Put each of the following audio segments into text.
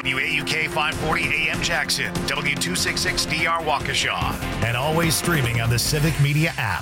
WAUK 540 AM Jackson, W266DR Waukesha, and always streaming on the Civic Media app.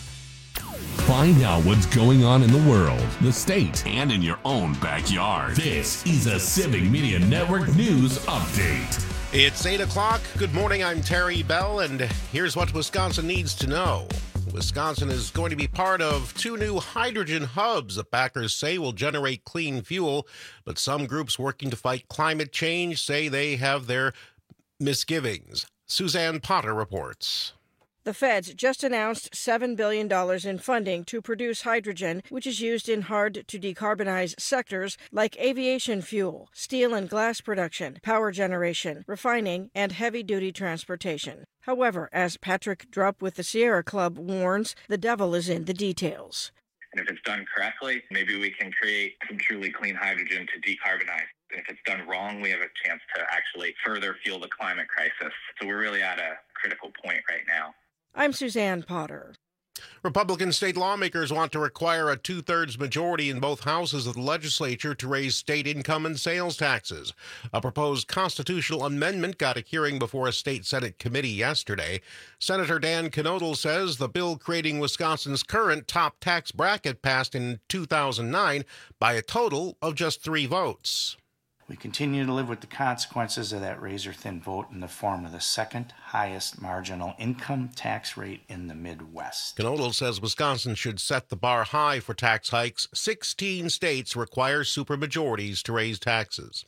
Find out what's going on in the world, the state, and in your own backyard. This is a Civic Media Network News Update. It's 8 o'clock. Good morning, I'm Terry Bell, and here's what Wisconsin needs to know. Wisconsin is going to be part of 2 new hydrogen hubs that backers say will generate clean fuel, but some groups working to fight climate change say they have their misgivings. Suzanne Potter reports. The feds just announced $7 billion in funding to produce hydrogen, which is used in hard-to-decarbonize sectors like aviation fuel, steel and glass production, power generation, refining, and heavy-duty transportation. However, as Patrick Drupp with the Sierra Club warns, the devil is in the details. And if it's done correctly, maybe we can create some truly clean hydrogen to decarbonize. And if it's done wrong, we have a chance to actually further fuel the climate crisis. So we're really at a critical point right now. I'm Suzanne Potter. Republican state lawmakers want to require a 2/3 majority in both houses of the legislature to raise state income and sales taxes. A proposed constitutional amendment got a hearing before a state Senate committee yesterday. Senator Dan Knodel says the bill creating Wisconsin's current top tax bracket passed in 2009 by a total of just 3 votes. We continue to live with the consequences of that razor-thin vote in the form of the second highest marginal income tax rate in the Midwest. Knodel says Wisconsin should set the bar high for tax hikes. 16 states require supermajorities to raise taxes.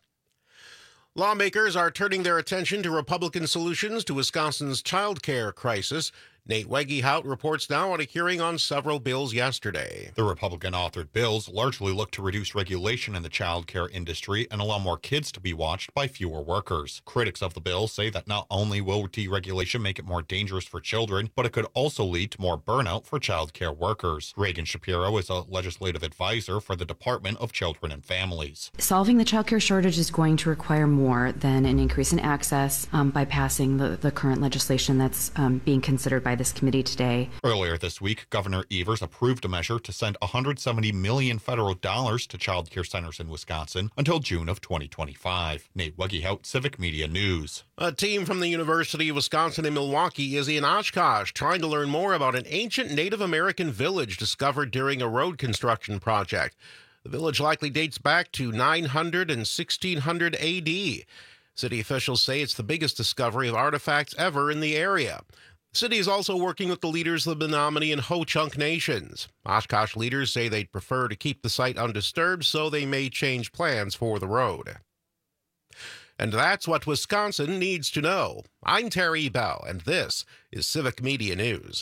Lawmakers are turning their attention to Republican solutions to Wisconsin's child care crisis. Nate Wegehout reports now on a hearing on several bills yesterday. The Republican-authored bills largely look to reduce regulation in the child care industry and allow more kids to be watched by fewer workers. Critics of the bill say that not only will deregulation make it more dangerous for children, but it could also lead to more burnout for child care workers. Reagan Shapiro is a legislative advisor for the Department of Children and Families. Solving the child care shortage is going to require more than an increase in access by passing the current legislation that's being considered by this committee today. Earlier this week, Governor Evers approved a measure to send $170 million federal dollars to child care centers in Wisconsin until June of 2025. Nate Wegehout, Civic Media News. A team from the University of Wisconsin in Milwaukee is in Oshkosh trying to learn more about an ancient Native American village discovered during a road construction project. The village likely dates back to 900 and 1600 AD. City officials say it's the biggest discovery of artifacts ever in the area. The city is also working with the leaders of the Menominee and Ho-Chunk nations. Oshkosh leaders say they'd prefer to keep the site undisturbed, so they may change plans for the road. And that's what Wisconsin needs to know. I'm Terry Bell, and this is Civic Media News.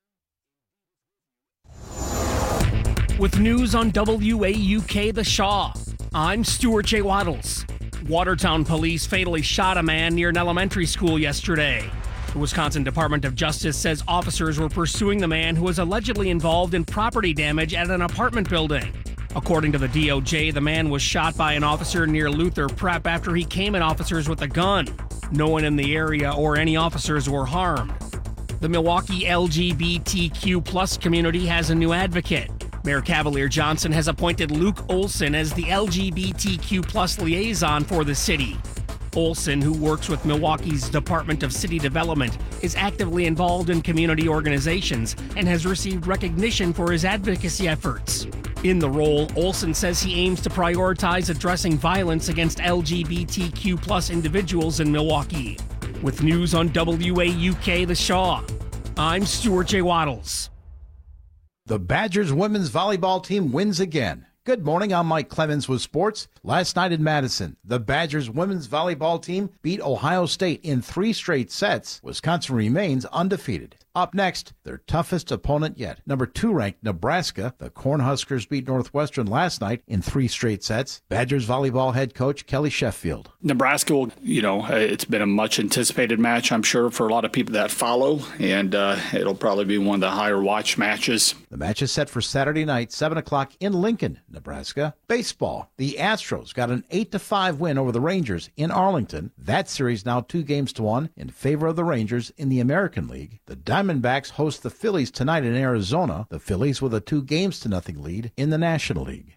With news on WAUK The Shaw, I'm Stuart J. Waddles. Watertown police fatally shot a man near an elementary school yesterday. The Wisconsin Department of Justice says officers were pursuing the man who was allegedly involved in property damage at an apartment building. According to the DOJ, the man was shot by an officer near Luther Prep after he came at officers with a gun. No one in the area or any officers were harmed. The Milwaukee LGBTQ+ community has a new advocate. Mayor Cavalier Johnson has appointed Luke Olson as the LGBTQ+ liaison for the city. Olson, who works with Milwaukee's Department of City Development, is actively involved in community organizations and has received recognition for his advocacy efforts. In the role, Olson says he aims to prioritize addressing violence against LGBTQ+ individuals in Milwaukee. With news on WAUK The Shaw, I'm Stuart J. Waddles. The Badgers women's volleyball team wins again. Good morning, I'm Mike Clemens with sports. Last night in Madison, the Badgers women's volleyball team beat Ohio State in 3 straight sets. Wisconsin remains undefeated. Up next, their toughest opponent yet. Number 2 ranked Nebraska. The Cornhuskers beat Northwestern last night in 3 straight sets. Badgers volleyball head coach Kelly Sheffield. Nebraska will, it's been a much anticipated match, I'm sure, for a lot of people that follow, and it'll probably be one of the higher watch matches. The match is set for Saturday night, 7 o'clock in Lincoln, Nebraska. Baseball. The Astros got an 8-5 win over the Rangers in Arlington. That series now 2-1 in favor of the Rangers in the American League. The Diamondbacks host the Phillies tonight in Arizona. The Phillies with a 2-0 lead in the National League.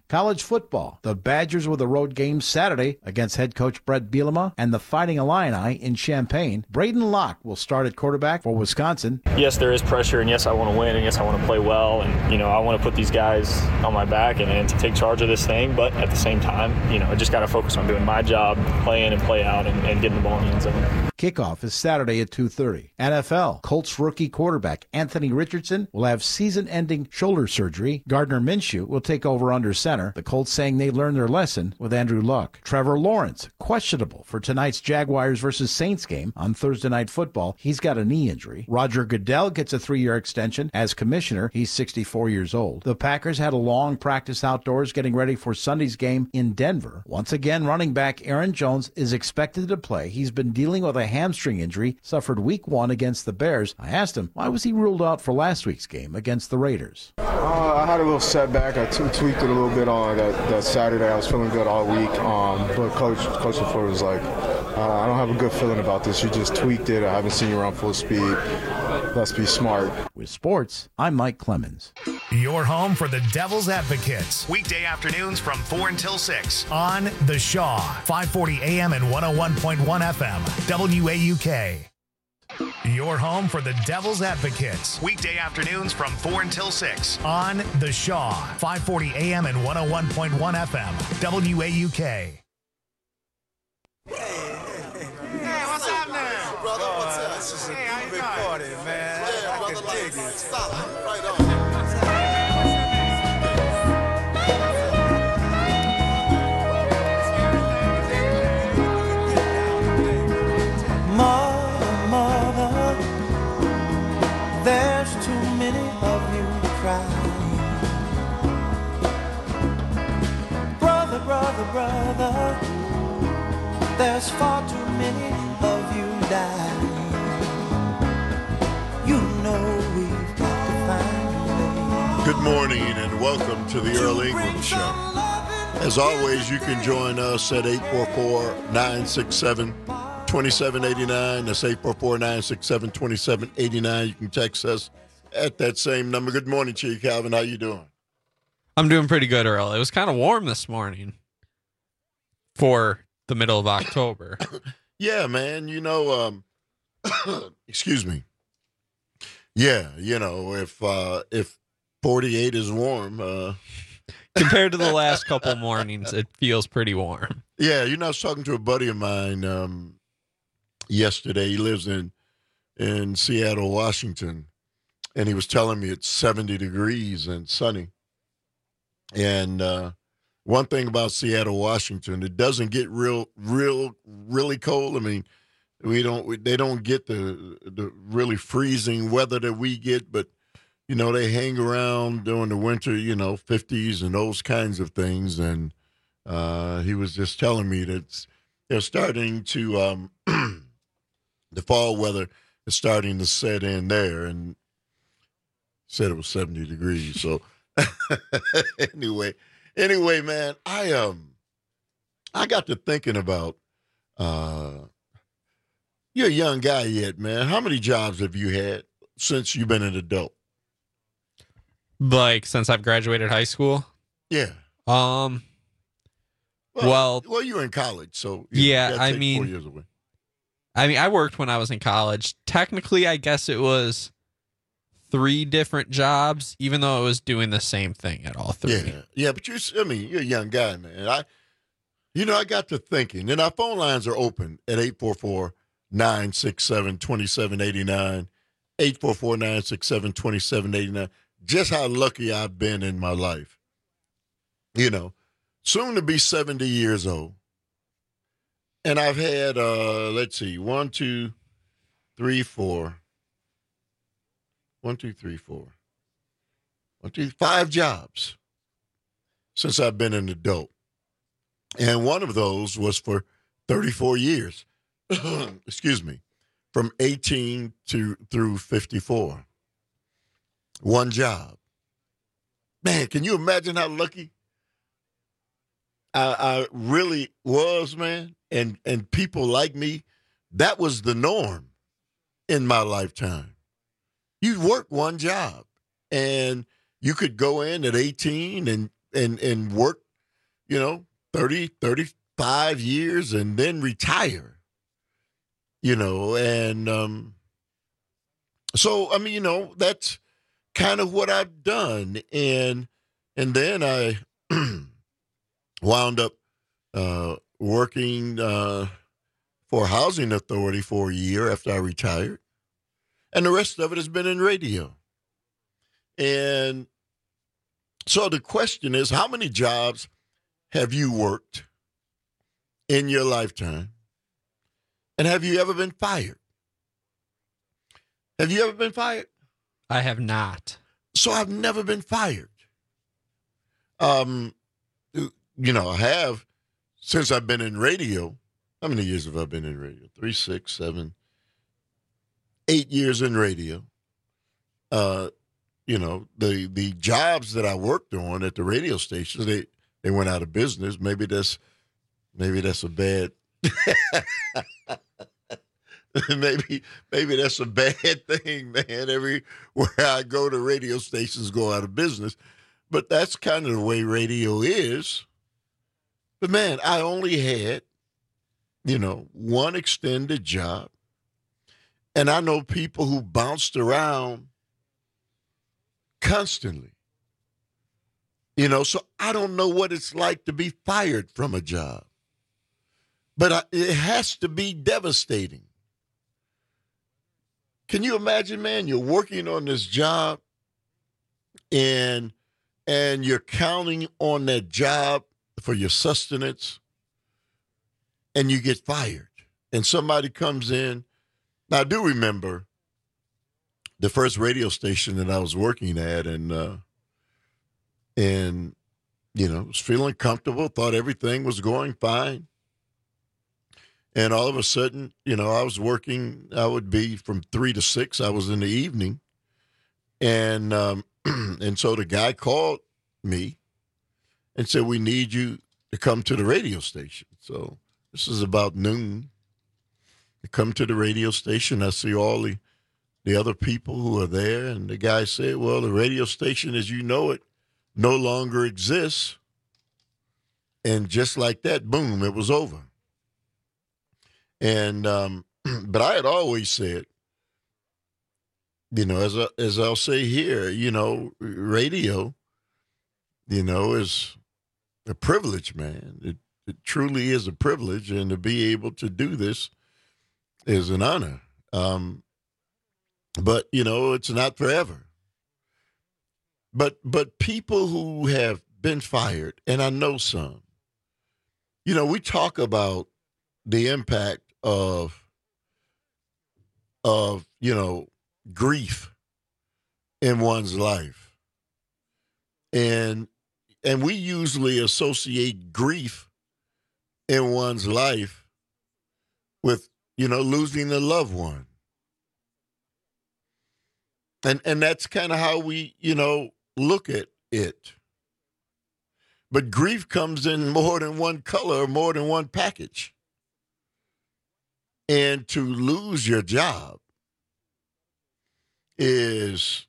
College football. The Badgers with a road game Saturday against head coach Brett Bielema and the Fighting Illini in Champaign. Braden Locke will start at quarterback for Wisconsin. Yes, there is pressure, and yes, I want to win, and yes, I want to play well, and, I want to put these guys on my back and to take charge of this thing, but at the same time, I just got to focus on doing my job, play in and play out, and getting the ball in the end zone. Kickoff is Saturday at 2:30. NFL. Colts rookie quarterback Anthony Richardson will have season-ending shoulder surgery. Gardner Minshew will take over under center. The Colts saying they learned their lesson with Andrew Luck. Trevor Lawrence, questionable for tonight's Jaguars versus Saints game on Thursday Night Football. He's got a knee injury. Roger Goodell gets a 3-year extension as commissioner. He's 64 years old. The Packers had a long practice outdoors getting ready for Sunday's game in Denver. Once again, running back Aaron Jones is expected to play. He's been dealing with a hamstring injury, suffered week 1 against the Bears. I asked him, why was he ruled out for last week's game against the Raiders? I had a little setback. I tweaked it a little bit on that Saturday. I was feeling good all week. But Coach LaFleur was like, I don't have a good feeling about this. You just tweaked it. I haven't seen you around full speed. Let's be smart. With sports, I'm Mike Clemens. Your home for the Devil's Advocates. Weekday afternoons from 4 until 6 on The Shaw, 540 AM and 101.1 FM, WAUK. Your home for the Devil's Advocates. Weekday afternoons from 4 until 6 on The Shaw, 540 AM and 101.1 FM, WAUK. Hey, what's happening? Brother, what's up? This is a big party, man. Yeah, brother, I can dig it. Stop. Right on. Mother, there's too many of you crying. Brother, there's far too many of you dying. You know we've got to find a way. Good morning and welcome to the Earl Ingram Show. As always, you can join us at 844-967-2789. That's 844-967-2789. You can text us at that same number. Good morning to you, Calvin. How you doing? I'm doing pretty good, Earl. It was kind of warm this morning for the middle of October. Yeah, man. Excuse me. Yeah, if 48 is warm. Compared to the last couple mornings, it feels pretty warm. Yeah, I was talking to a buddy of mine yesterday. He lives in Seattle, Washington, and he was telling me it's 70 degrees and sunny. And one thing about Seattle, Washington, it doesn't get really cold. I mean, they don't get the really freezing weather that we get, but they hang around during the winter, 50s and those kinds of things. And he was just telling me that they're starting to the fall weather is starting to set in there, and said it was 70 degrees. So anyway, man, I got to thinking about you're a young guy yet, man. How many jobs have you had since you've been an adult? Like since I've graduated high school? Yeah. Well, you were in college, so yeah. 4 years away. I worked when I was in college. Technically, I guess it was 3 different jobs, even though it was doing the same thing at all 3. Yeah, but you're a young guy, man. I got to thinking, and our phone lines are open at 844-967-2789, 844-967-2789. Just how lucky I've been in my life. Soon to be 70 years old. And I've had, 5 jobs since I've been an adult. And one of those was for 34 years. Excuse me. From 18 through 54. One job. Man, can you imagine how lucky I really was, man? And people like me, that was the norm in my lifetime. You'd work one job, and you could go in at 18 and and work, 30, 35 years and then retire, and so, I mean, that's kind of what I've done. And then I wound up working for a housing authority for a year after I retired. And the rest of it has been in radio. And so the question is, how many jobs have you worked in your lifetime? And have you ever been fired? Have you ever been fired? I have not. So I've never been fired. I have since I've been in radio. How many years have I been in radio? 3, 6, 7, 8 years in radio. The jobs that I worked on at the radio stations, they went out of business. Maybe that's a bad maybe that's a bad thing, man. Everywhere I go, the radio stations go out of business. But that's kind of the way radio is. But, man, I only had, one extended job. And I know people who bounced around constantly. So I don't know what it's like to be fired from a job. But it has to be devastating. Can you imagine, man, you're working on this job and you're counting on that job for your sustenance and you get fired and somebody comes in. Now, I do remember the first radio station that I was working at and was feeling comfortable, thought everything was going fine. And all of a sudden, I was working, I would be from 3 to 6. I was in the evening. And so the guy called me and said, we need you to come to the radio station. So this is about noon. I come to the radio station. I see all the other people who are there. And the guy said, well, the radio station as you know it no longer exists. And just like that, boom, it was over. And but I had always said, as I'll say here, radio, is a privilege, man. It truly is a privilege, and to be able to do this is an honor. But it's not forever. But people who have been fired, and I know some, we talk about the impact of grief in one's life. And we usually associate grief in one's life with, losing a loved one. And that's kind of how we, look at it. But grief comes in more than one color, more than one package. And to lose your job is,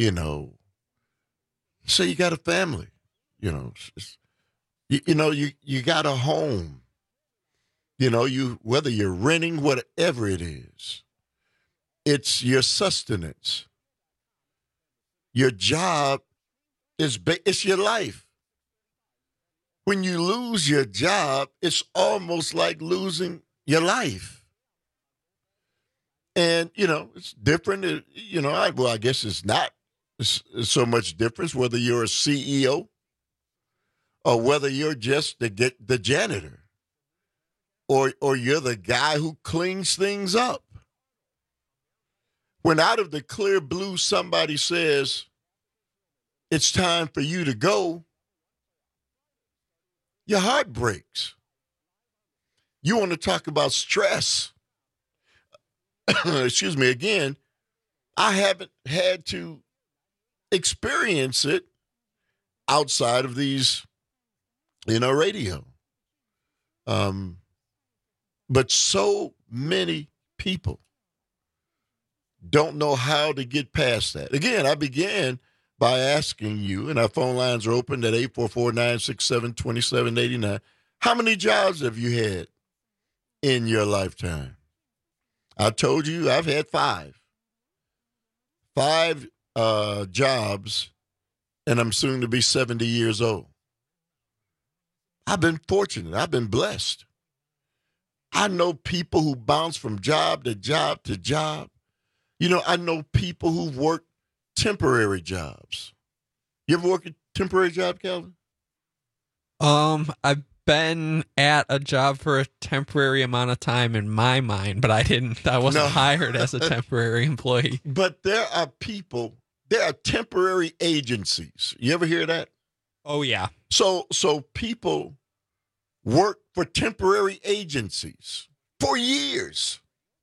say you got a family, you got a home, whether you're renting, whatever it is, it's your sustenance. Your job it's your life. When you lose your job, it's almost like losing your life. And, it's different. I guess it's not so much difference whether you're a CEO or whether you're just the janitor or you're the guy who cleans things up. When out of the clear blue somebody says, it's time for you to go, your heart breaks. You want to talk about stress. Excuse me, again, I haven't had to experience it outside of these, radio. But so many people don't know how to get past that. Again, I began by asking you, and our phone lines are open at 844-967-2789. How many jobs have you had in your lifetime? I told you I've had 5. 5 jobs, and I'm soon to be 70 years old. I've been fortunate. I've been blessed. I know people who bounce from job to job to job. You know, I know people who've worked temporary jobs. You ever work a temporary job, Calvin? I've been at a job for a temporary amount of time in my mind, but I wasn't hired as a temporary employee. But there are temporary agencies. You ever hear that? Oh, yeah. So people work for temporary agencies for years.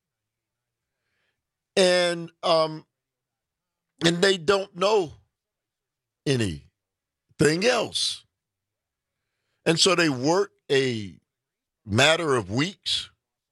And they don't know anything else. And so they work a matter of weeks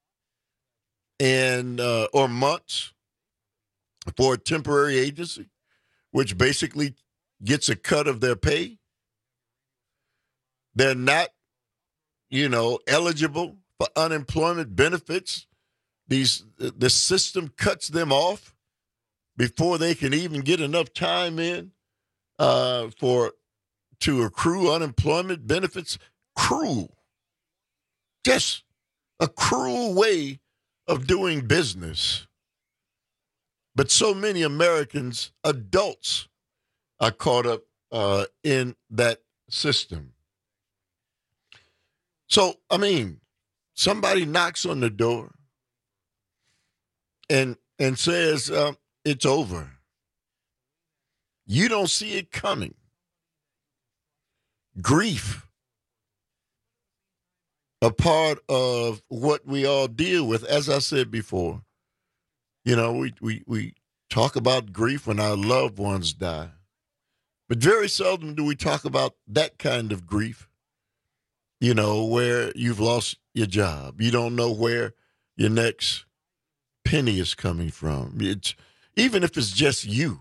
and or months for a temporary agency, which basically gets a cut of their pay. They're not, eligible for unemployment benefits. The system cuts them off before they can even get enough time in to accrue unemployment benefits. Cruel. Just a cruel way of doing business. But so many Americans, adults, are caught up in that system. So, somebody knocks on the door and says, it's over. You don't see it coming. Grief, a part of what we all deal with. As I said before, we talk about grief when our loved ones die. But very seldom do we talk about that kind of grief, where you've lost your job. You don't know where your next penny is coming from. Even if it's just you.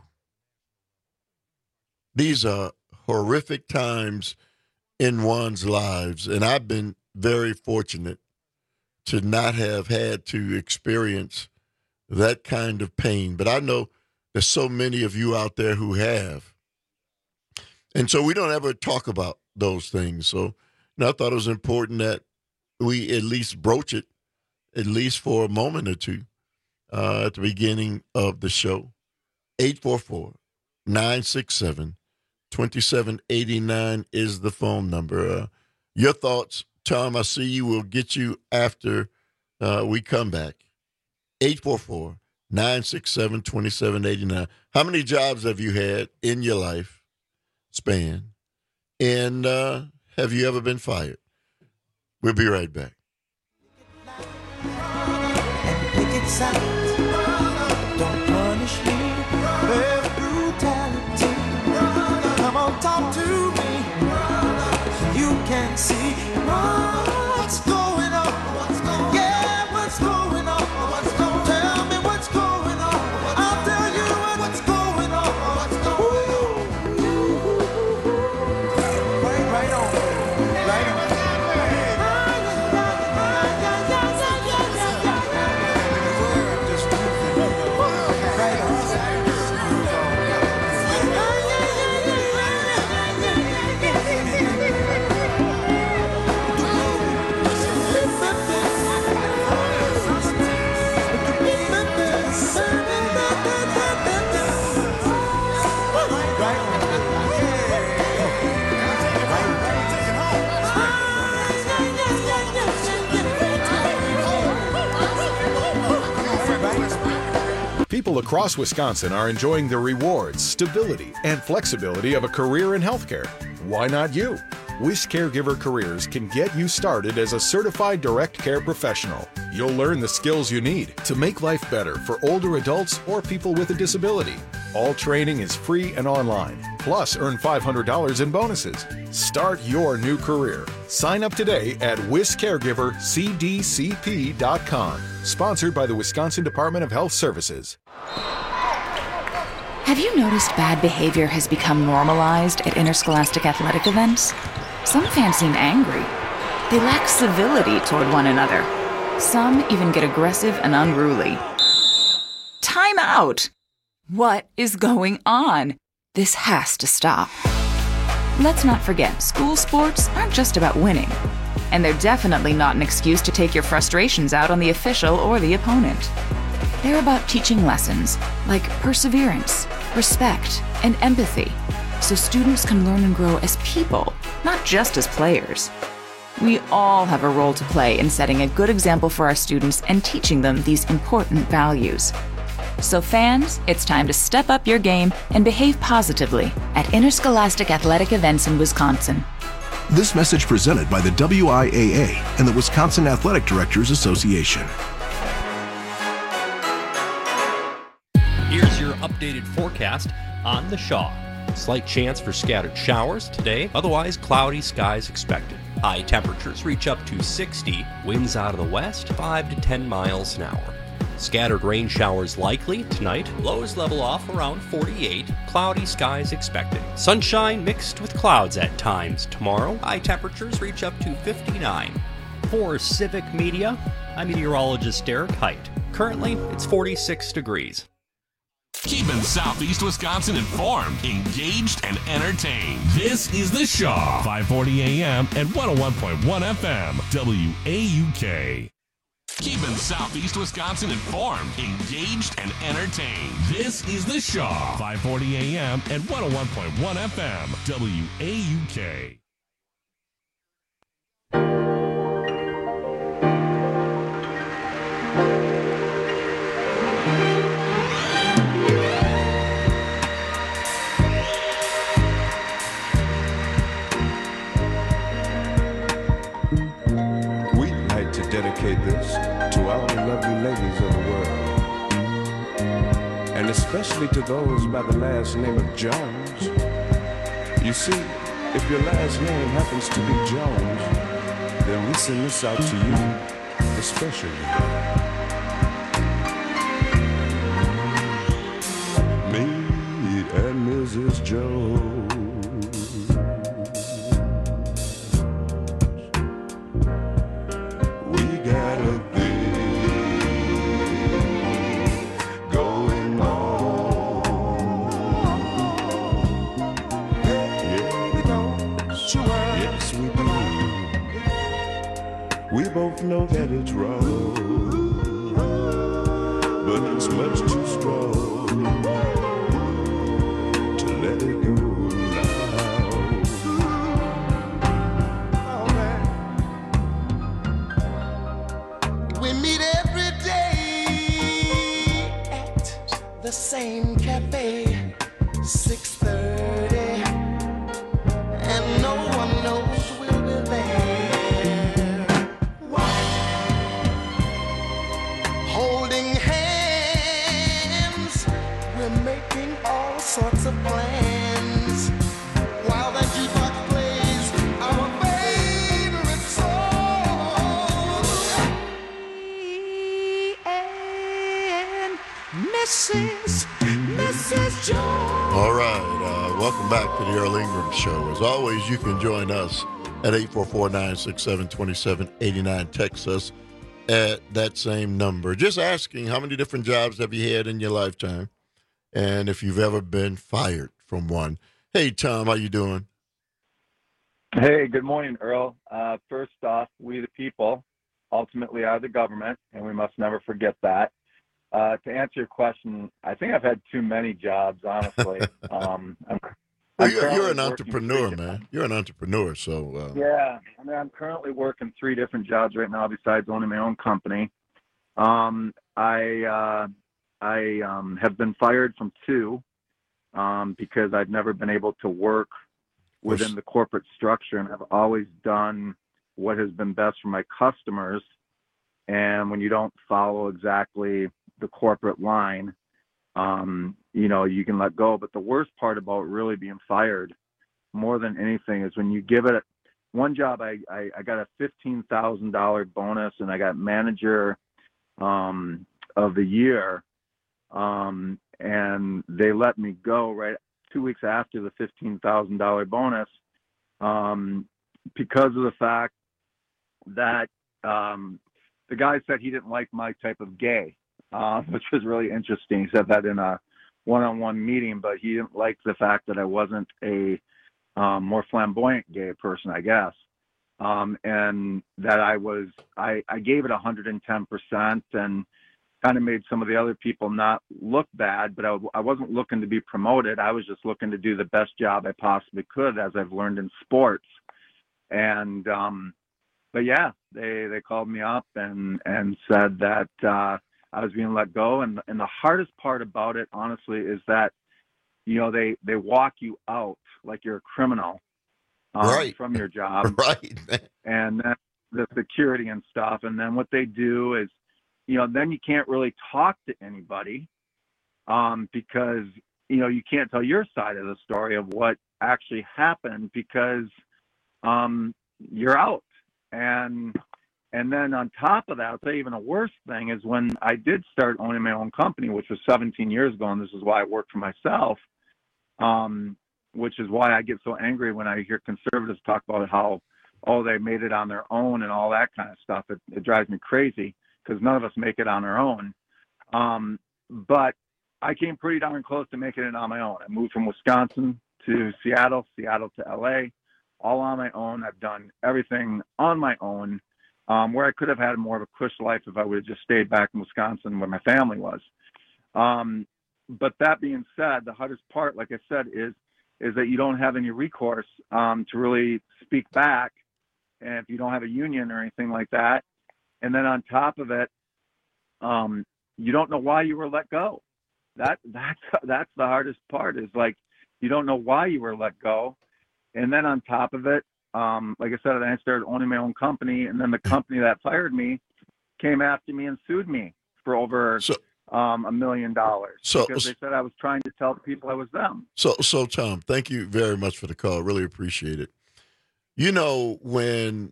These are horrific times in one's lives, and I've been very fortunate to not have had to experience that kind of pain. But I know there's so many of you out there who have. And so we don't ever talk about those things. So I thought it was important that we at least broach it, at least for a moment or two, at the beginning of the show. 844-967-2789 is the phone number. Your thoughts, Tom, I see you. We'll get you after we come back. 844-967-2789. How many jobs have you had in your life span? And have you ever been fired? We'll be right back. Don't punish me with brutality. Come on, talk to me. You can see what's going on. Yeah, what's going on? Tell me what's going on. I'll tell you what's going on. Right on. Right on. People across Wisconsin are enjoying the rewards, stability, and flexibility of a career in healthcare. Why not you? Wish Caregiver Careers can get you started as a certified direct care professional. You'll learn the skills you need to make life better for older adults or people with a disability. All training is free and online. Plus, earn $500 in bonuses. Start your new career. Sign up today at WisCaregiverCDCP.com. Sponsored by the Wisconsin Department of Health Services. Have you noticed bad behavior has become normalized at interscholastic athletic events? Some fans seem angry. They lack civility toward one another. Some even get aggressive and unruly. Time out! What is going on? This has to stop. Let's not forget, school sports aren't just about winning. And they're definitely not an excuse to take your frustrations out on the official or the opponent. They're about teaching lessons like perseverance, respect, and empathy, so students can learn and grow as people, not just as players. We all have a role to play in setting a good example for our students and teaching them these important values. So fans, it's time to step up your game and behave positively at interscholastic athletic events in Wisconsin. This message presented by the WIAA and the Wisconsin Athletic Directors Association. Here's your updated forecast on the Shaw. Slight chance for scattered showers today, otherwise cloudy skies expected. High temperatures reach up to 60, winds out of the west 5 to 10 miles an hour. Scattered rain showers likely tonight, lows level off around 48, cloudy skies expected. Sunshine mixed with clouds at times tomorrow, high temperatures reach up to 59. For Civic Media, I'm meteorologist Derek Height. Currently, it's 46 degrees. Keeping Southeast Wisconsin informed, engaged, and entertained. This is The Shaw, 540 AM and 101.1 FM, WAUK. Keeping Southeast Wisconsin informed, engaged, and entertained. This is The Shaw, 540 AM and 101.1 FM, WAUK. Dedicate this to all the lovely ladies of the world, and especially to those by the last name of Jones. You see, if your last name happens to be Jones, then we send this out to you especially. Me and Mrs. Jones. Know that it's wrong, but it's much too strong to let it go now. Oh, man. We meet every day at the same cafe, 6:30, and no one knows we'll be there. Sorts of plans while the jukebox plays our favorite song. Me and Mrs. Jones. All right, welcome back to the Earl Ingram Show. As always, you can join us at 844-967-2789. Text us at that same number. Just asking, how many different jobs have you had in your lifetime? And if you've ever been fired from one. Hey, Tom, how you doing? Hey, good morning, Earl. First off, we the people ultimately are the government, and we must never forget that. To answer your question, I think I've had too many jobs, honestly. You're an entrepreneur, man. You're an entrepreneur, so... Yeah, I mean, I'm currently working 3 different jobs right now besides owning my own company. I have been fired from 2 because I've never been able to work within the corporate structure, and I've always done what has been best for my customers. And when you don't follow exactly the corporate line, you can let go. But the worst part about really being fired more than anything is when you give it one job. I got a $15,000 bonus, and I got manager of the year. and they let me go right 2 weeks after the $15,000 bonus, because of the fact that the guy said he didn't like my type of gay, which was really interesting. He said that in a one-on-one meeting, but he didn't like the fact that I wasn't a more flamboyant gay person, I guess. And that I gave it 110% and kind of made some of the other people not look bad, but I wasn't looking to be promoted. I was just looking to do the best job I possibly could, as I've learned in sports. And, but yeah, they called me up and said that, I was being let go. And the hardest part about it, honestly, is that, you know, they walk you out like you're a criminal from your job. Right. And then the security and stuff. And then what they do is, you know, then you can't really talk to anybody because, you know, you can't tell your side of the story of what actually happened because you're out. And then on top of that, I'll tell you even a worse thing is when I did start owning my own company, which was 17 years ago, and this is why I work for myself, which is why I get so angry when I hear conservatives talk about how, oh, they made it on their own and all that kind of stuff. It drives me crazy because none of us make it on our own. But I came pretty darn close to making it on my own. I moved from Wisconsin to Seattle, Seattle to LA, all on my own. I've done everything on my own. Where I could have had more of a cush life if I would have just stayed back in Wisconsin where my family was. But that being said, the hardest part, like I said, is that you don't have any recourse to really speak back, and if you don't have a union or anything like that. And then on top of it, you don't know why you were let go. That's the hardest part, is like you don't know why you were let go. And then on top of it, like I said, I started owning my own company, and then the company that fired me came after me and sued me for over $1 million because they said I was trying to tell people I was them. So Tom, thank you very much for the call. Really appreciate it. You know, when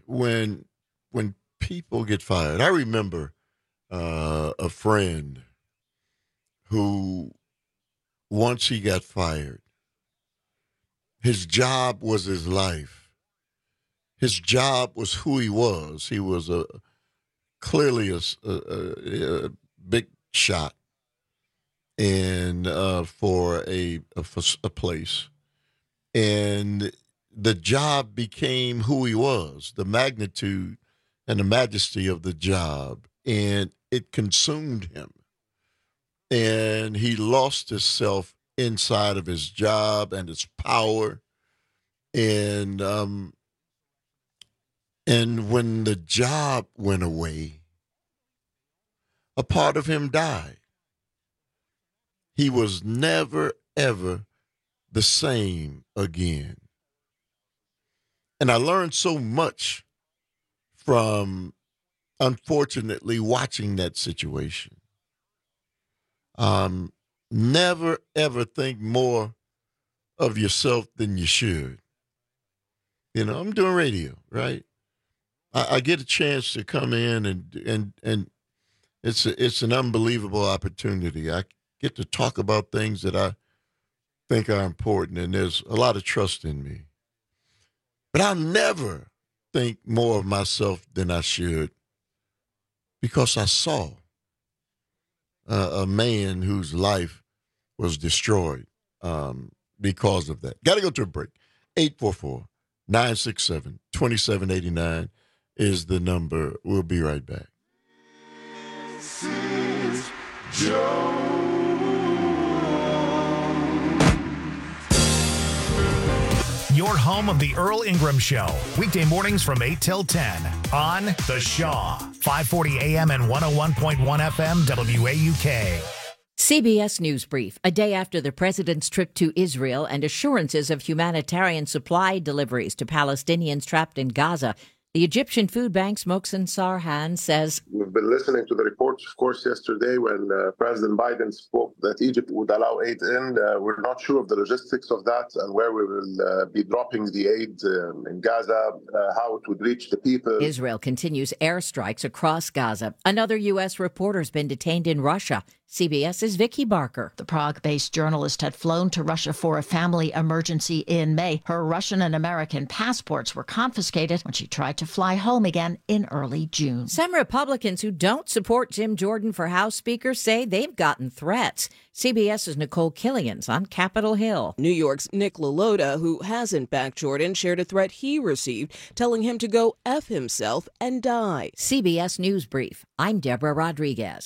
people get fired, I remember a friend who, once he got fired, his job was his life. His job was who he was. He was clearly a big shot and for a place. And the job became who he was, the magnitude and the majesty of the job. And it consumed him. And he lost himself inside of his job and his power. And when the job went away, a part of him died. He was never, ever the same again. And I learned so much from, unfortunately, watching that situation. Never, ever think more of yourself than you should. You know, I'm doing radio, right? I get a chance to come in and it's an unbelievable opportunity. I get to talk about things that I think are important, and there's a lot of trust in me. But I'll never think more of myself than I should, because I saw a man whose life was destroyed because of that. Got to go to a break. 844-967-2789 is the number. We'll be right back. This is Joe. Your home of the Earl Ingram Show. Weekday mornings from 8 till 10 on The Shaw. 540 AM and 101.1 FM WAUK. CBS News Brief. A day after the president's trip to Israel and assurances of humanitarian supply deliveries to Palestinians trapped in Gaza, The Egyptian food bank's Mohsen Sarhan says, We've been listening to the reports, of course, yesterday when President Biden spoke that Egypt would allow aid in. We're not sure of the logistics of that and where we will be dropping the aid in Gaza, how it would reach the people. Israel continues airstrikes across Gaza. Another U.S. reporter's been detained in Russia. CBS's Vicky Barker. The Prague-based journalist had flown to Russia for a family emergency in May. Her Russian and American passports were confiscated when she tried to fly home again in early June. Some Republicans who don't support Jim Jordan for House Speaker say they've gotten threats. CBS's Nicole Killian's on Capitol Hill. New York's Nick LaLota, who hasn't backed Jordan, shared a threat he received, telling him to go F himself and die. CBS News Brief. I'm Deborah Rodriguez.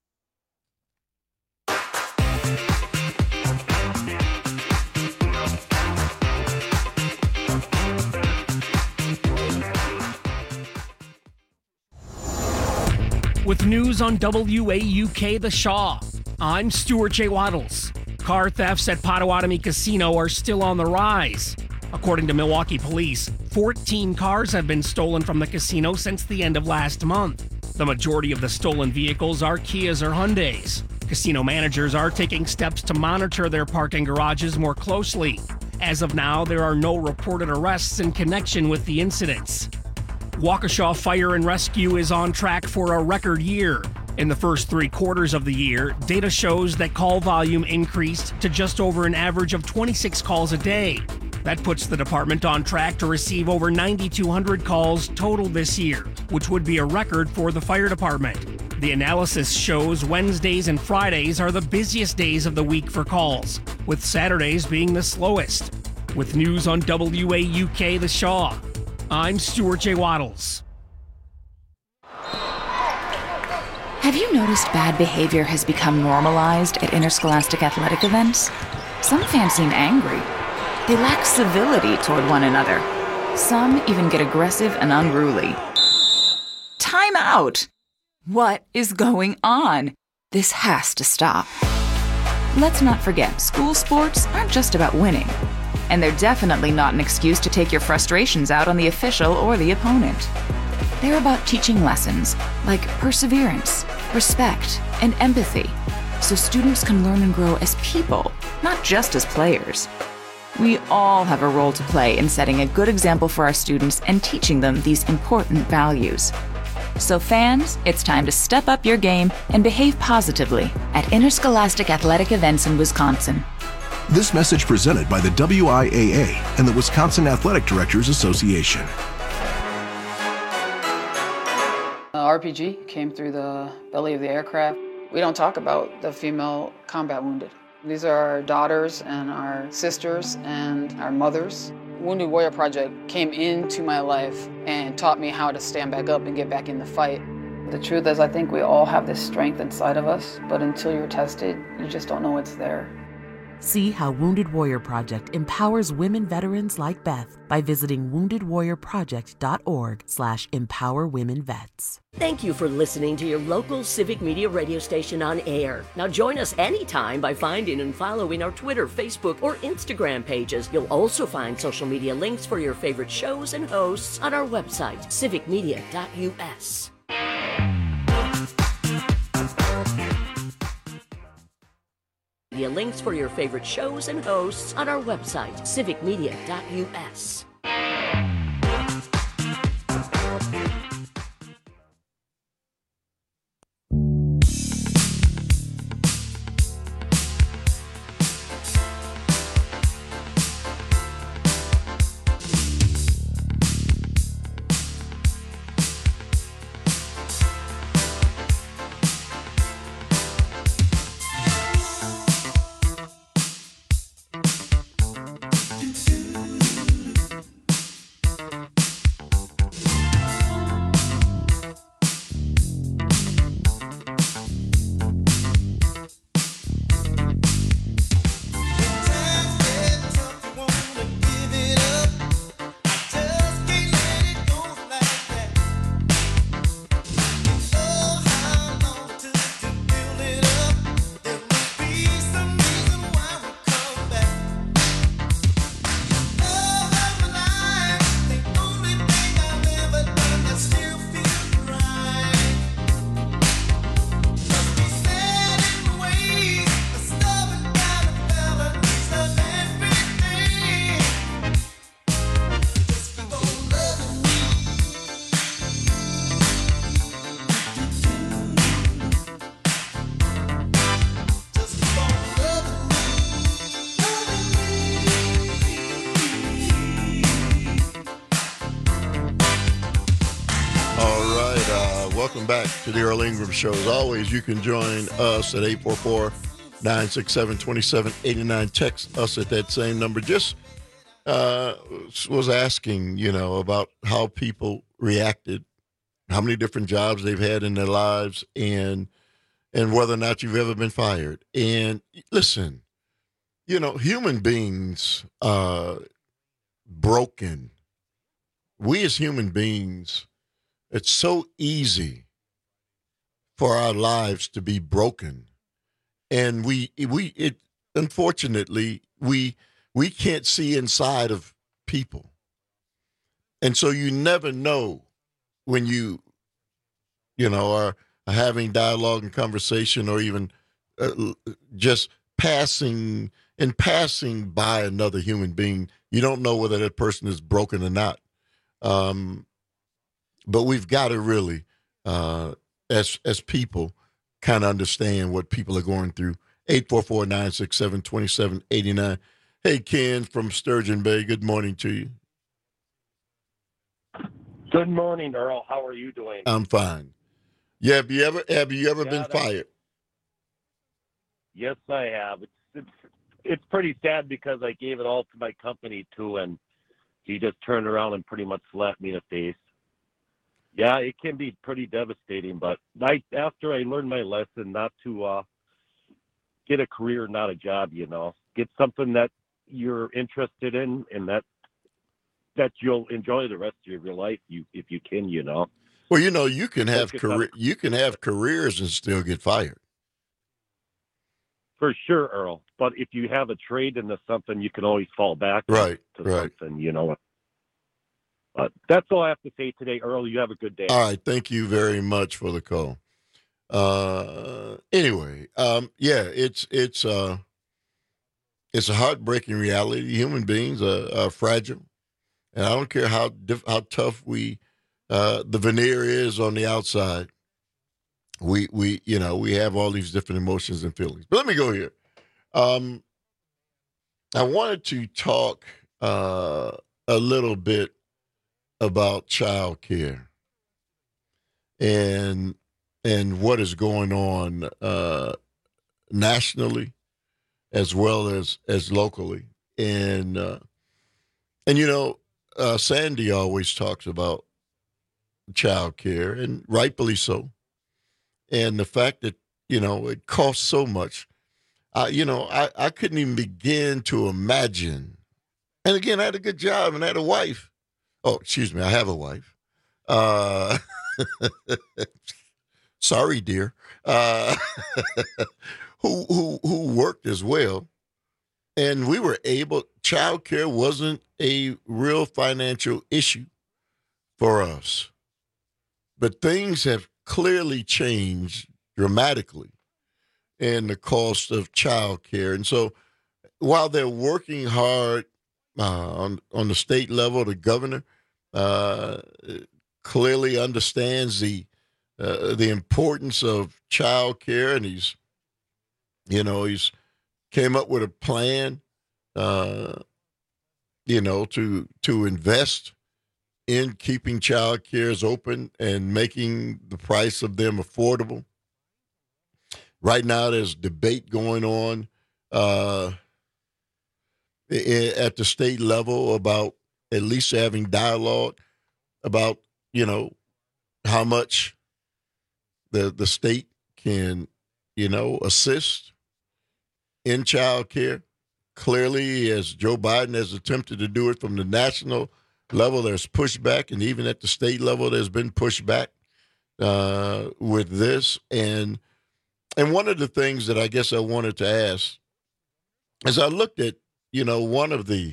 With news on WAUK The Shaw, I'm Stuart J. Waddles. Car thefts at Potawatomi Casino are still on the rise. According to Milwaukee police, 14 cars have been stolen from the casino since the end of last month. The majority of the stolen vehicles are Kias or Hyundais. Casino managers are taking steps to monitor their parking garages more closely. As of now, there are no reported arrests in connection with the incidents. Waukesha Fire and Rescue is on track for a record year. In the first 3 quarters of the year, data shows that call volume increased to just over an average of 26 calls a day. That puts the department on track to receive over 9,200 calls total this year, which would be a record for the fire department. The analysis shows Wednesdays and Fridays are the busiest days of the week for calls, with Saturdays being the slowest. With news on WAUK The Shaw, I'm Stuart J. Waddles. Have you noticed bad behavior has become normalized at interscholastic athletic events? Some fans seem angry. They lack civility toward one another. Some even get aggressive and unruly. Time out! What is going on? This has to stop. Let's not forget, school sports aren't just about winning. And they're definitely not an excuse to take your frustrations out on the official or the opponent. They're about teaching lessons like perseverance, respect, and empathy, so students can learn and grow as people, not just as players. We all have a role to play in setting a good example for our students and teaching them these important values. So fans, it's time to step up your game and behave positively at interscholastic athletic events in Wisconsin. This message presented by the WIAA and the Wisconsin Athletic Directors Association. RPG came through the belly of the aircraft. We don't talk about the female combat wounded. These are our daughters and our sisters and our mothers. Wounded Warrior Project came into my life and taught me how to stand back up and get back in the fight. The truth is, I think we all have this strength inside of us, but until you're tested, you just don't know it's there. See how Wounded Warrior Project empowers women veterans like Beth by visiting woundedwarriorproject.org/empowerwomenvets. Thank you for listening to your local Civic Media radio station on air. Now join us anytime by finding and following our Twitter, Facebook, or Instagram pages. You'll also find social media links for your favorite shows and hosts on our website, civicmedia.us. Links for your favorite shows and hosts on our website, civicmedia.us. back to the Earl Ingram Show. As always, you can join us at 844-967-2789. Text us at that same number. Just was asking, about how people reacted, how many different jobs they've had in their lives, and whether or not you've ever been fired. And listen, human beings are broken. We as human beings, it's so easy for our lives to be broken. And unfortunately, we can't see inside of people. And so you never know when you are having dialogue and conversation, or even just passing by another human being. You don't know whether that person is broken or not. But we've got to really, as people, kind of understand what people are going through. 844-967-2789. Hey, Ken from Sturgeon Bay, good morning to you. Good morning, Earl. How are you doing? I'm fine. Yeah, have you ever been fired? Yes, I have. It's pretty sad because I gave it all to my company too, and he just turned around and pretty much slapped me in the face. Yeah, it can be pretty devastating, but after I learned my lesson not to get a career, not a job, get something that you're interested in and that you'll enjoy the rest of your life, if you can, Well, you can have careers and still get fired. For sure, Earl. But if you have a trade into something, you can always fall back to something, But that's all I have to say today, Earl. You have a good day. All right. Thank you very much for the call. Anyway, it's a heartbreaking reality. Human beings are fragile, and I don't care how tough the veneer is on the outside. We have all these different emotions and feelings. But let me go here. I wanted to talk a little bit about child care and what is going on nationally as well as locally. And Sandy always talks about child care, and rightfully so. And the fact that, it costs so much. I couldn't even begin to imagine. And again, I had a good job and I had a wife. Oh, excuse me, I have a wife. Sorry, dear. Who worked as well. And we were child care wasn't a real financial issue for us. But things have clearly changed dramatically in the cost of child care. And so while they're working hard on the state level, the governor clearly understands the importance of child care, and he's came up with a plan, to invest in keeping child cares open and making the price of them affordable. Right now, there's debate going on at the state level about at least having dialogue about, how much the state can, assist in child care. Clearly, as Joe Biden has attempted to do it from the national level, there's pushback, and even at the state level, there's been pushback with this. And one of the things that I guess I wanted to ask, as I looked at, one of the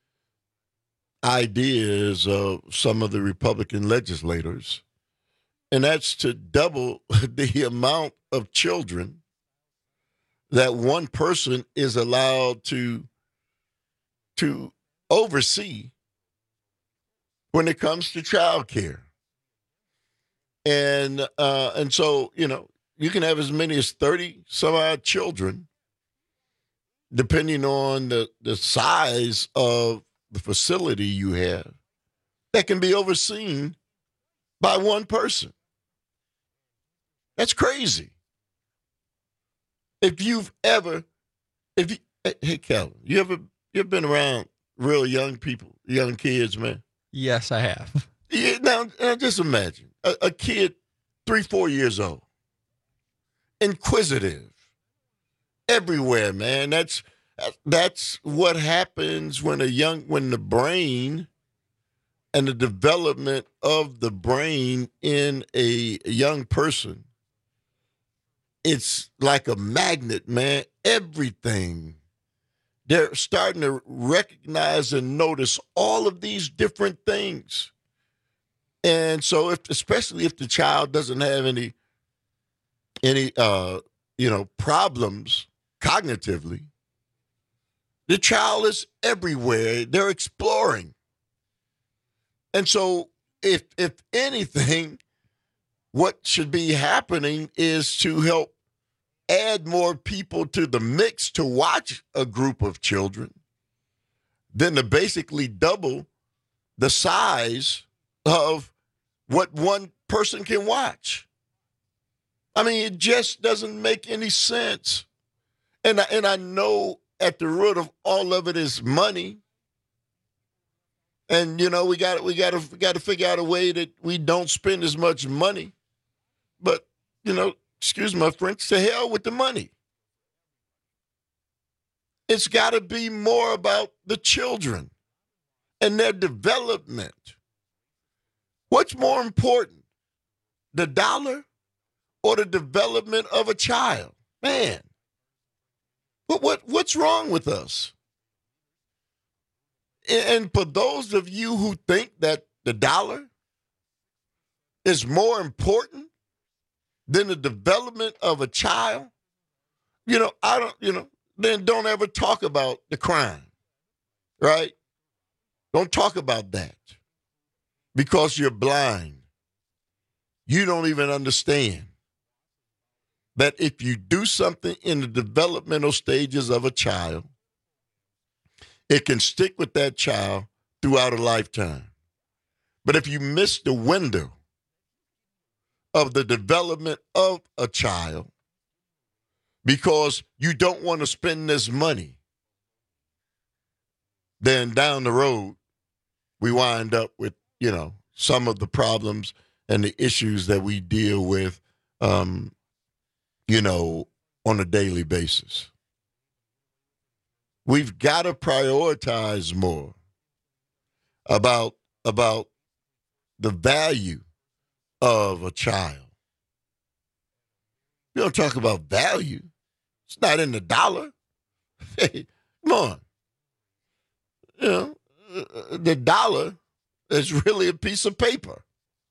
ideas of some of the Republican legislators, and that's to double the amount of children that one person is allowed to oversee when it comes to child care. And so, you can have as many as 30 some odd children, depending on the size of the facility you have, that can be overseen by one person. That's crazy. Hey, Calvin, you ever been around real young people, young kids, man? Yes, I have. Yeah, now just imagine a kid 3-4 years old, inquisitive, everywhere, man. That's what happens when the brain and the development of the brain in a young person, it's like a magnet, man. Everything. They're starting to recognize and notice all of these different things. And so especially if the child doesn't have any problems cognitively, the child is everywhere. They're exploring. And so if anything, what should be happening is to help add more people to the mix to watch a group of children, then to basically double the size of what one person can watch. I mean, it just doesn't make any sense. And I know at the root of all of it is money. And we got to figure out a way that we don't spend as much money. But excuse my French, to hell with the money. It's got to be more about the children and their development. What's more important, the dollar or the development of a child? Man, what's wrong with us? And for those of you who think that the dollar is more important than the development of a child, then don't ever talk about the crime, right? Don't talk about that because you're blind. You don't even understand that if you do something in the developmental stages of a child, it can stick with that child throughout a lifetime. But if you miss the window of the development of a child because you don't want to spend this money, then down the road, we wind up with, some of the problems and the issues that we deal with, on a daily basis. We've got to prioritize more about the value of a child. You don't talk about value. It's not in the dollar. Hey, come on. The dollar is really a piece of paper.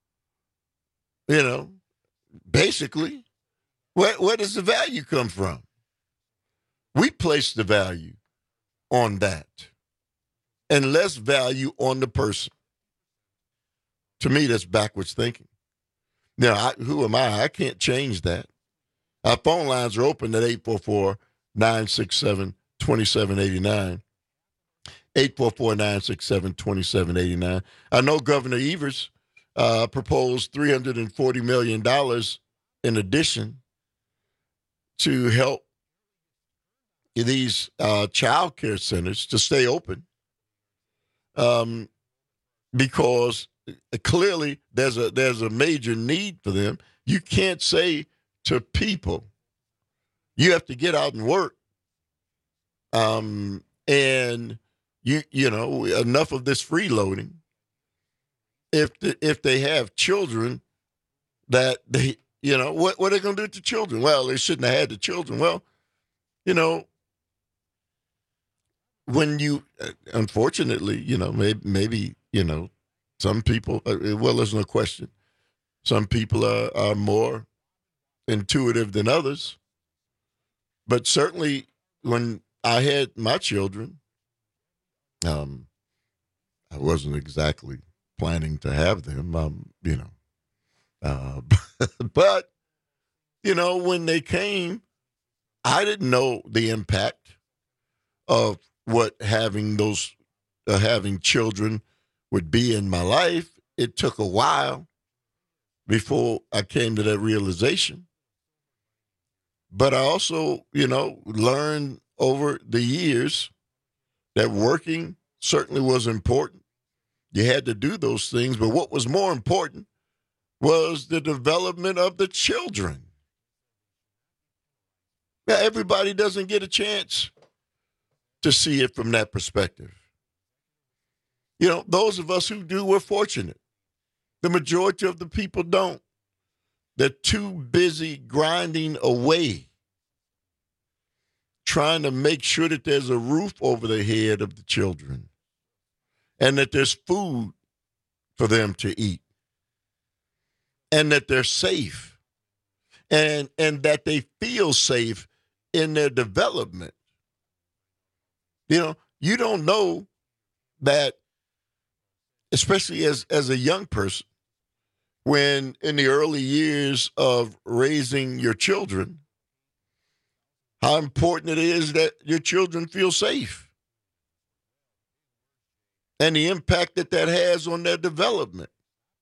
Basically, where does the value come from? We place the value on that and less value on the person. To me, that's backwards thinking. Now, who am I? I can't change that. Our phone lines are open at 844-967-2789. 844-967-2789. I know Governor Evers proposed $340 million in addition to help these child care centers to stay open because clearly there's a major need for them. You can't say to people, you have to get out and work. And enough of this freeloading. If they have children that they, what are they going to do to children? Well, they shouldn't have had the children. Well, when you, unfortunately, maybe, some people, well, there's no question. Some people are more intuitive than others. But certainly when I had my children, I wasn't exactly planning to have them, but, when they came, I didn't know the impact of what having children would be in my life. It took a while before I came to that realization. But I also, learned over the years that working certainly was important. You had to do those things, but what was more important was the development of the children. Now, everybody doesn't get a chance to see it from that perspective. Those of us who do, we're fortunate. The majority of the people don't. They're too busy grinding away, trying to make sure that there's a roof over the head of the children and that there's food for them to eat and that they're safe and that they feel safe in their development. You don't know that, especially as a young person, when in the early years of raising your children, how important it is that your children feel safe and the impact that has on their development.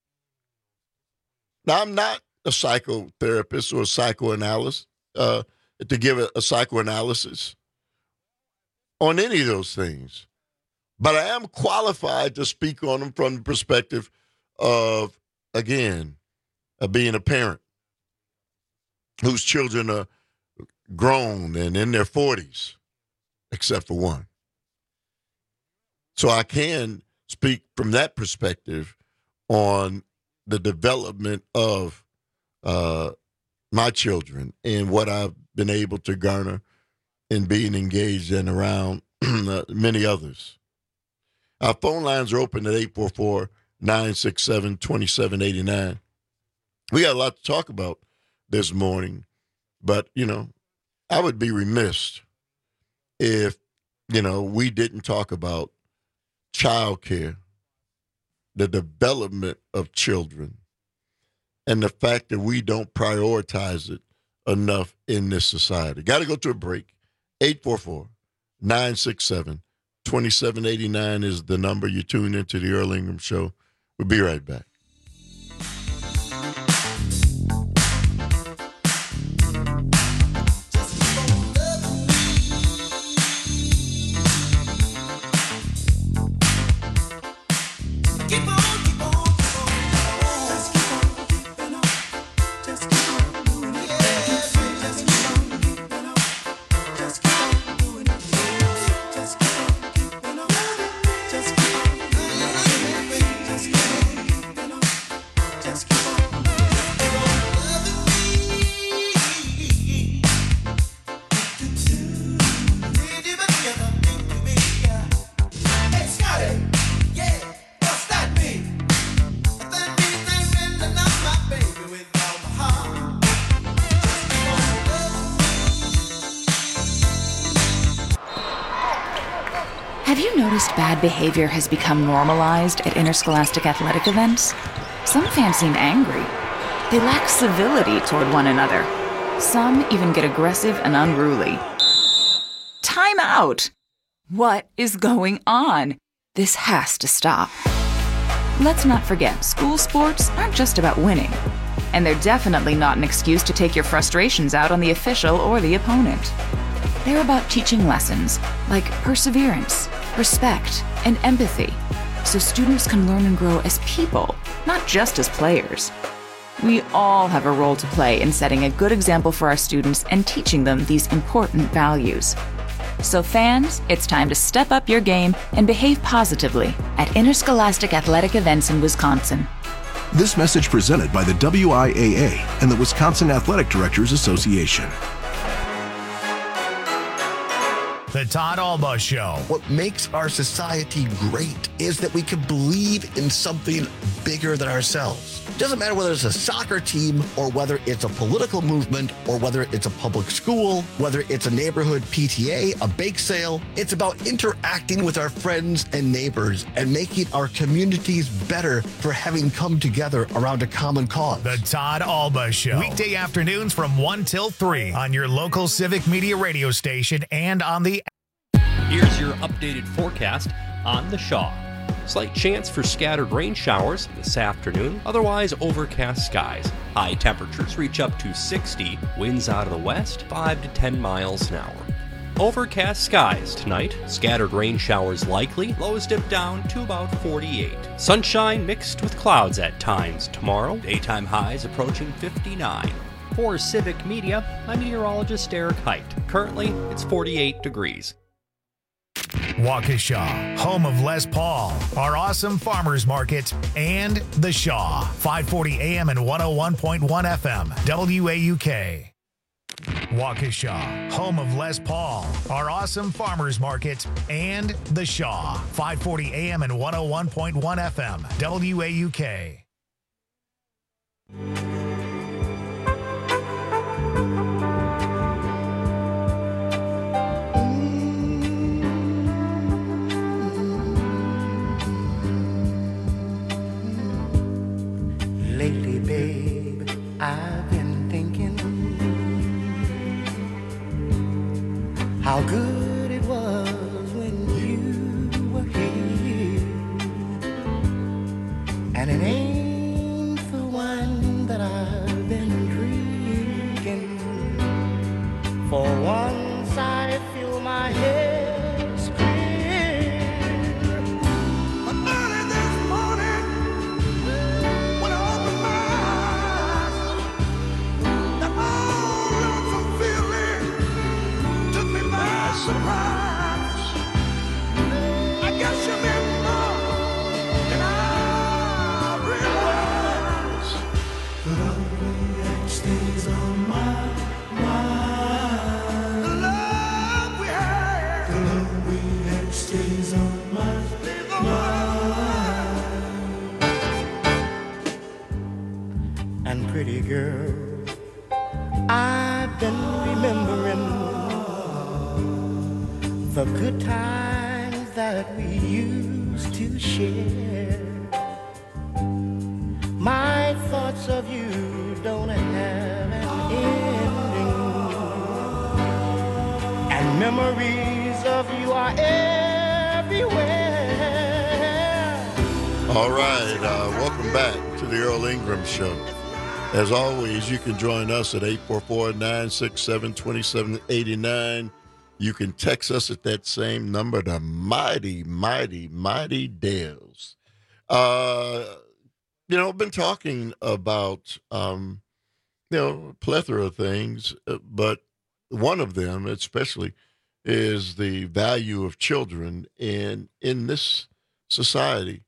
Now, I'm not a psychotherapist or a psychoanalyst to give a psychoanalysis on any of those things, but I am qualified to speak on them from the perspective of, again, being a parent whose children are grown and in their 40s, except for one. So I can speak from that perspective on the development of my children and what I've been able to garner in being engaged and around many others. Our phone lines are open at 844-967-2789. We got a lot to talk about this morning, but, I would be remiss if, we didn't talk about childcare, the development of children, and the fact that we don't prioritize it enough in this society. Got to go to a break. 844-967-2789 is the number. You tune into the Earl Ingram Show. We'll be right back. Bad behavior has become normalized at interscholastic athletic events. Some fans seem angry. They lack civility toward one another. Some even get aggressive and unruly. Time out! What is going on? This has to stop. Let's not forget, school sports aren't just about winning. And they're definitely not an excuse to take your frustrations out on the official or the opponent. They're about teaching lessons like perseverance, respect, and empathy, so students can learn and grow as people, not just as players. We all have a role to play in setting a good example for our students and teaching them these important values. So fans, it's time to step up your game and behave positively at interscholastic athletic events in Wisconsin. This message presented by the WIAA and the Wisconsin Athletic Directors Association. The Todd Alba Show. What makes our society great is that we can believe in something bigger than ourselves. It doesn't matter whether it's a soccer team or whether it's a political movement or whether it's a public school, whether it's a neighborhood PTA, a bake sale. It's about interacting with our friends and neighbors and making our communities better for having come together around a common cause. The Todd Alba Show. Weekday afternoons from 1 till 3 on your local Civic Media radio station and on the Here's your updated forecast on the Shaw. Slight chance for scattered rain showers this afternoon, otherwise overcast skies. High temperatures reach up to 60, winds out of the west 5 to 10 miles an hour. Overcast skies tonight, scattered rain showers likely, lows dip down to about 48. Sunshine mixed with clouds at times tomorrow, daytime highs approaching 59. For Civic Media, I'm meteorologist Eric Height. Currently, it's 48 degrees. Waukesha, home of Les Paul, our awesome farmers market, and The Shaw, 540 AM and 101.1 FM, WAUK. Waukesha, home of Les Paul, our awesome farmers market, and The Shaw, 540 AM and 101.1 FM, WAUK. Lately, babe, I've been thinking how good it was when you were here. And it ain't the one that I've been drinking. For once I feel my head's clear. But early this morning, when I opened my eyes, that old lonesome feeling took me by surprise. I guess you meant more than I realized. But only that stays on my mind. The love we had, the love we had stays on my mind. And pretty girl, I've been remembering the good times that we used to share. My thoughts of you don't have an ending, and memories of you are everywhere. All right, welcome back to the Earl Ingram Show. As always, you can join us at 844-967-2789. You can text us at that same number, the mighty, mighty, mighty Dales. I've been talking about, a plethora of things, but one of them especially is the value of children. And in this society,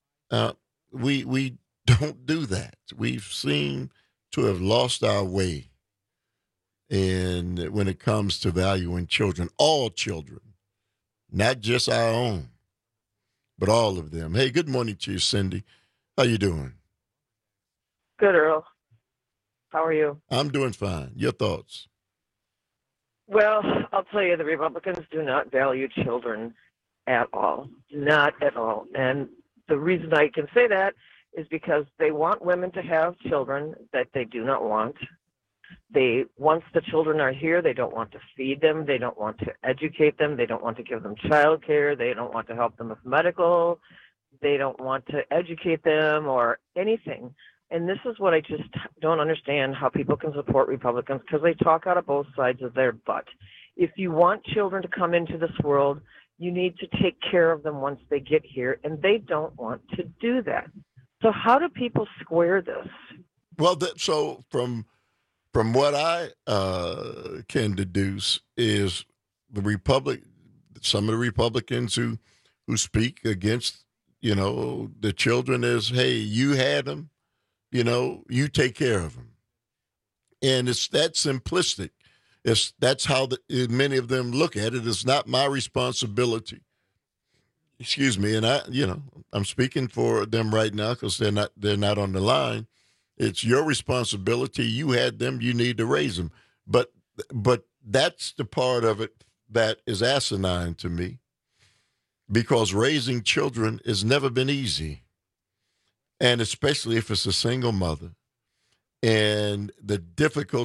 we don't do that. We've seemed to have lost our way. And when it comes to valuing children, all children, not just our own, but all of them. Hey, good morning to you, Cindy. How you doing? Good, Earl. How are you? I'm doing fine. Your thoughts? Well, I'll tell you, the Republicans do not value children at all. Not at all. And the reason I can say that is because they want women to have children that they do not want. Once the children are here, they don't want to feed them. They don't want to educate them. They don't want to give them child care. They don't want to help them with medical. They don't want to educate them or anything. And this is what I just don't understand, how people can support Republicans, because they talk out of both sides of their butt. If you want children to come into this world, you need to take care of them once they get here, and they don't want to do that. So how do people square this? Well, so from what I can deduce is some of the Republicans who speak against, the children is, hey, you had them, you take care of them. And it's that simplistic. That's how many of them look at it. It's not my responsibility. Excuse me. And I'm speaking for them right now because they're not on the line. It's your responsibility. You had them. You need to raise them. But that's the part of it that is asinine to me, because raising children has never been easy, and especially if it's a single mother, and the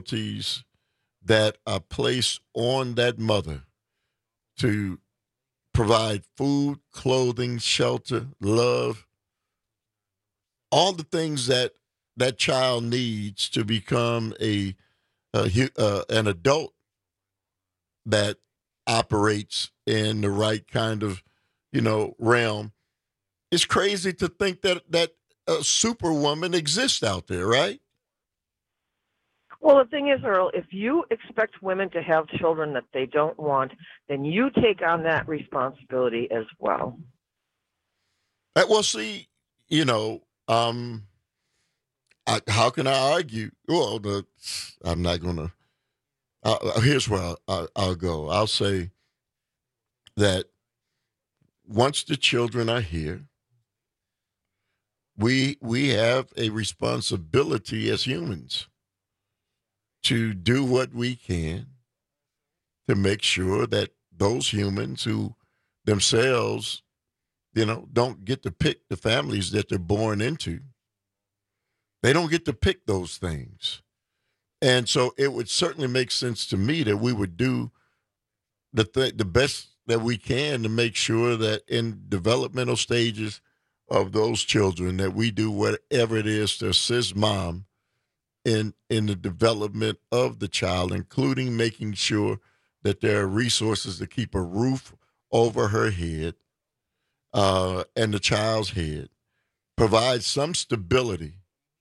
difficulties that are placed on that mother to provide food, clothing, shelter, love, all the things that that child needs to become an adult that operates in the right kind of, realm. It's crazy to think that a superwoman exists out there, right? Well, the thing is, Earl, if you expect women to have children that they don't want, then you take on that responsibility as well. Well, see, how can I argue? Well, I'm not going to. Here's where I'll go. I'll say that once the children are here, we have a responsibility as humans to do what we can to make sure that those humans who themselves, don't get to pick the families that they're born into. They don't get to pick those things. And so it would certainly make sense to me that we would do the best that we can to make sure that in developmental stages of those children that we do whatever it is to assist mom in the development of the child, including making sure that there are resources to keep a roof over her head and the child's head, provide some stability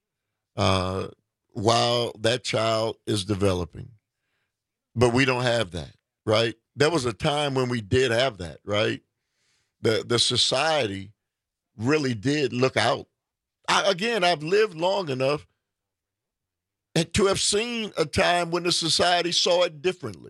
while that child is developing. But we don't have that, right? There was a time when we did have that, right? The society really did look out. I've lived long enough and to have seen a time when the society saw it differently.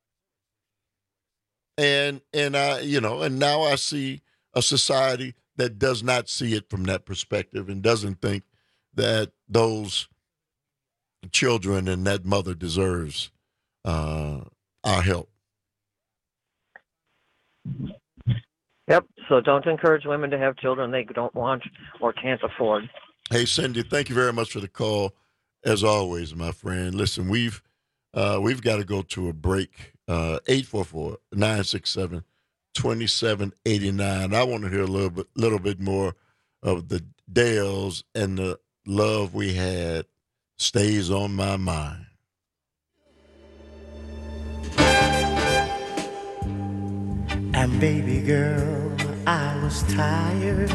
And now I see a society that does not see it from that perspective and doesn't think that those children and that mother deserves our help. Yep. So don't encourage women to have children they don't want or can't afford. Hey, Cindy, thank you very much for the call. As always, my friend. Listen, we've got to go to a break. 844-967-2789. I want to hear a little bit more of the Dales and the love we had stays on my mind. And baby girl, I was tired,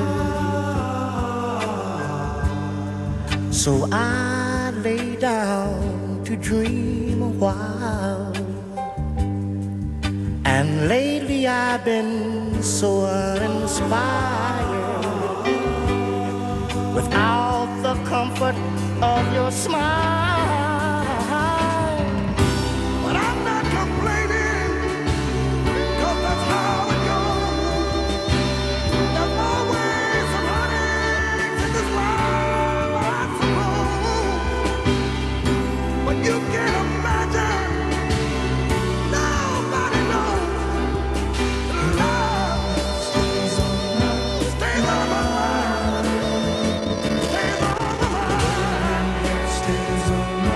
so I lay down to dream a while. And lately I've been so uninspired, without the comfort of your smile. But I'm not complaining, 'cause that's how it goes. There's always some heartaches in this life, I suppose. But you can't imagine, nobody knows. Love stays on my mind, stays on my mind, stays on my mind, stays on my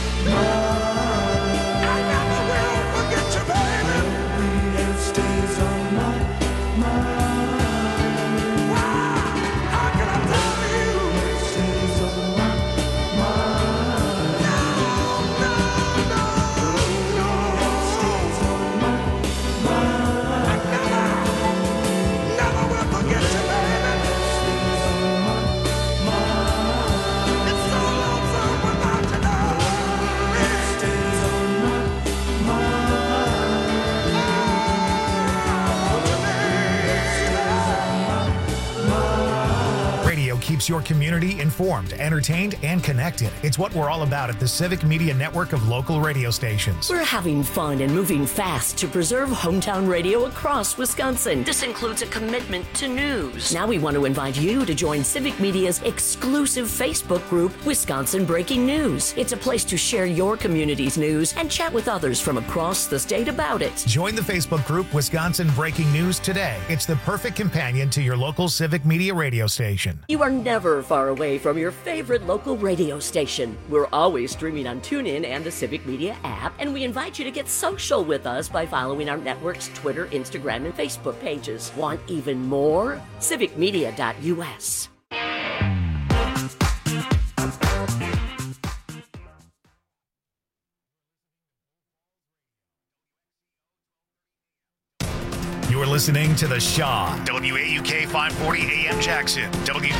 mind. I never will forget you, baby. It stays on my mind. Why? How can I tell you? It stays on my mind. No, no, no, no. It stays on my mind. I never will forget you, baby. It stays on my mind. It's so lonesome without you, love. It stays on my Radio keeps your community informed, entertained, and connected. It's what we're all about at the Civic Media Network of local radio stations. We're having fun and moving fast to preserve hometown radio across Wisconsin. This includes a commitment to news. Now we want to invite you to join Civic Media's exclusive Facebook group, Wisconsin Breaking News. It's a place to share your community's news and chat with others from across the state about it. Join the Facebook group Wisconsin Breaking News today. It's the perfect companion to your local Civic Media radio station. You are never never far away from your favorite local radio station. We're always streaming on TuneIn and the Civic Media app, and we invite you to get social with us by following our network's Twitter, Instagram, and Facebook pages. Want even more? civicmedia.us. You're listening to The Shaw, WAUK 540 AM Jackson,